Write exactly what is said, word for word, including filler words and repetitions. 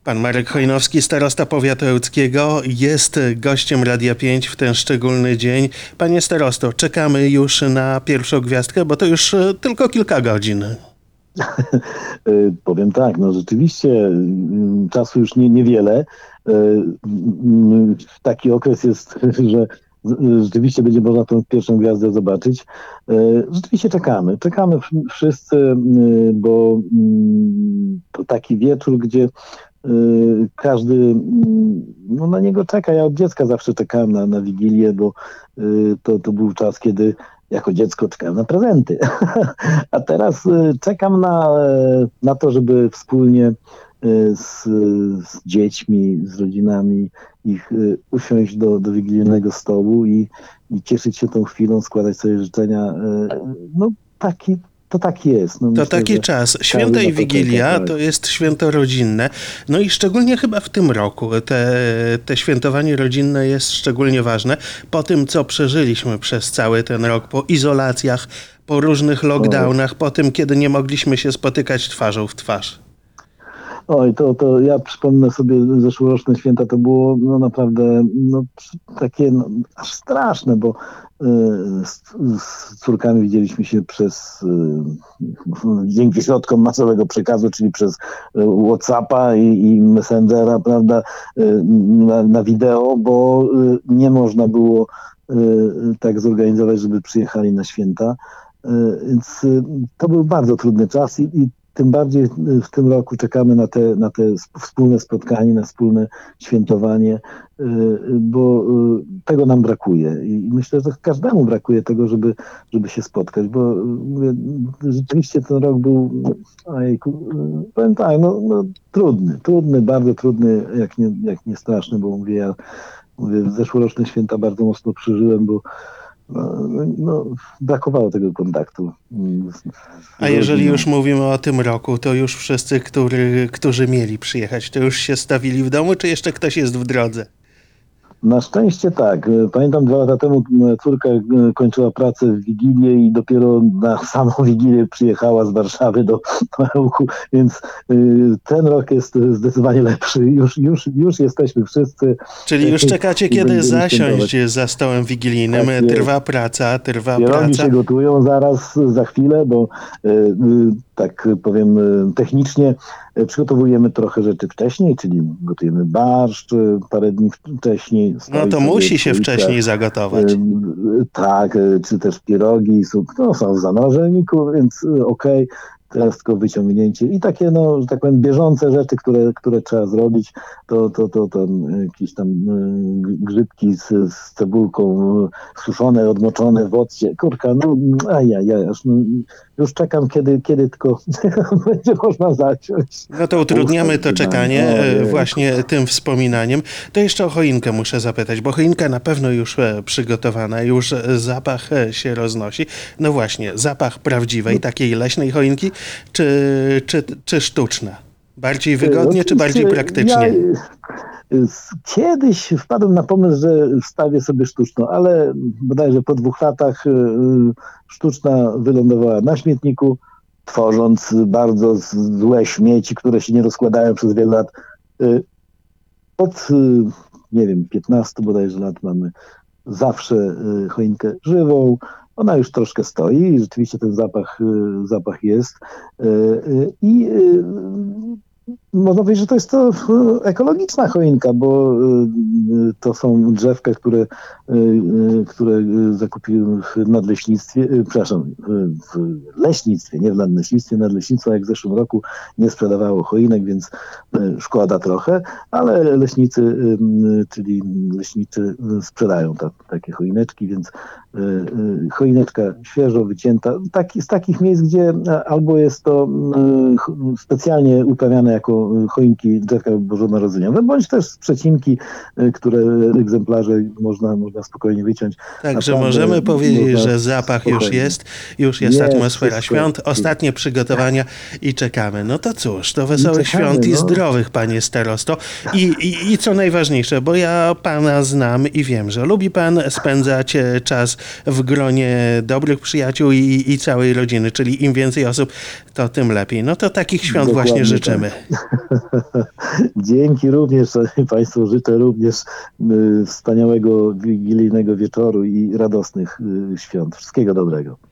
Pan Marek Chojnowski, starosta powiatu ełckiego, jest gościem Radia pięć w ten szczególny dzień. Panie starosto, czekamy już na pierwszą gwiazdkę, bo to już tylko kilka godzin. Powiem tak, no rzeczywiście czasu już nie, niewiele. Taki okres jest, że rzeczywiście będzie można tą pierwszą gwiazdę zobaczyć. Rzeczywiście czekamy. Czekamy wszyscy, bo to taki wieczór, gdzie każdy no, na niego czeka. Ja od dziecka zawsze czekałem na, na Wigilię, bo to, to był czas, kiedy jako dziecko czekałem na prezenty. A teraz czekam na, na to, żeby wspólnie z, z dziećmi, z rodzinami ich usiąść do, do wigilijnego stołu i, i cieszyć się tą chwilą, składać sobie życzenia. No taki To tak jest. No, to myślę, taki czas. Święta i Wigilia to jest święto rodzinne. No i szczególnie chyba w tym roku te, te świętowanie rodzinne jest szczególnie ważne. Po tym, co przeżyliśmy przez cały ten rok, po izolacjach, po różnych lockdownach, po tym, kiedy nie mogliśmy się spotykać twarzą w twarz. Oj, to, to ja przypomnę sobie zeszłoroczne święta, to było no naprawdę no, takie no, aż straszne, bo y, z, z córkami widzieliśmy się przez y, dzięki środkom masowego przekazu, czyli przez y, WhatsAppa i, i Messengera, prawda, y, na, na wideo, bo y, nie można było y, tak zorganizować, żeby przyjechali na święta. Y, więc y, to był bardzo trudny czas i, i tym bardziej w tym roku czekamy na te, na te wspólne spotkanie, na wspólne świętowanie, bo tego nam brakuje. I myślę, że każdemu brakuje tego, żeby, żeby się spotkać, bo mówię, rzeczywiście ten rok był, ojejku, powiem tak, no, no, trudny, trudny, bardzo trudny, jak nie, jak nie straszny, bo mówię, ja mówię, zeszłoroczne święta bardzo mocno przeżyłem, bo No, no, brakowało tego kontaktu. A jeżeli już mówimy o tym roku, to już wszyscy, który, którzy mieli przyjechać, to już się stawili w domu, czy jeszcze ktoś jest w drodze? Na szczęście tak. Pamiętam dwa lata temu moja córka kończyła pracę w Wigilię i dopiero na samą Wigilię przyjechała z Warszawy do Ełku, więc ten rok jest zdecydowanie lepszy. Już, już, już jesteśmy wszyscy. Czyli już czekacie, kiedy zasiąść za stołem wigilijnym. Tak trwa praca, trwa Pierogi praca. się gotują zaraz, za chwilę, bo tak powiem technicznie przygotowujemy trochę rzeczy wcześniej, czyli gotujemy barszcz parę dni wcześniej. No to musi się wcześniej zagotować. Tak, czy też pierogi są, no, są w zamrażalniku, więc okej. Okay. Teraz tylko wyciągnięcie i takie, no, że tak powiem, bieżące rzeczy, które, które trzeba zrobić, to, to, to, to jakieś tam grzybki z, z cebulką suszone, odmoczone w occie. Kurka, no ajajaj, aż no, już czekam, kiedy, kiedy tylko będzie można zaciąć. No to utrudniamy to czekanie Ojej. właśnie tym wspominaniem. To jeszcze o choinkę muszę zapytać, bo choinka na pewno już przygotowana, już zapach się roznosi. No właśnie, zapach prawdziwej, takiej leśnej choinki, czy, czy, czy sztuczna? Bardziej wygodnie, Oczywiście, czy bardziej praktycznie? Ja kiedyś wpadłem na pomysł, że wstawię sobie sztuczną, ale bodajże po dwóch latach sztuczna wylądowała na śmietniku, tworząc bardzo złe śmieci, które się nie rozkładają przez wiele lat. Od, nie wiem, piętnastu bodajże lat mamy zawsze choinkę żywą. Ona już troszkę stoi i rzeczywiście ten zapach, zapach jest. I można powiedzieć, że to jest to ekologiczna choinka, bo to są drzewka, które, które zakupiłem w nadleśnictwie, przepraszam, w leśnictwie, nie w nadleśnictwie. Nadleśnictwo jak w zeszłym roku nie sprzedawało choinek, więc szkoda trochę, ale leśnicy, czyli leśniczy sprzedają ta, takie choineczki, więc choineczka świeżo wycięta, taki, z takich miejsc, gdzie albo jest to specjalnie uprawiane jako choinki drzewka bożonarodzeniowe, bądź też z przecinki, które egzemplarze można, można spokojnie wyciąć. Także możemy powiedzieć, że zapach spokojnie. już jest, już jest, jest atmosfera wszystko. świąt, ostatnie przygotowania i czekamy. No to cóż, to wesołych czekamy, świąt i no. zdrowych, panie starosto. I, i, I co najważniejsze, bo ja pana znam i wiem, że lubi pan spędzać czas w gronie dobrych przyjaciół i, i całej rodziny, czyli im więcej osób, to tym lepiej. No to takich świąt Dokładnie właśnie życzymy. Tak. Dzięki również Państwu, życzę również y, wspaniałego wigilijnego wieczoru i radosnych y, świąt. Wszystkiego dobrego.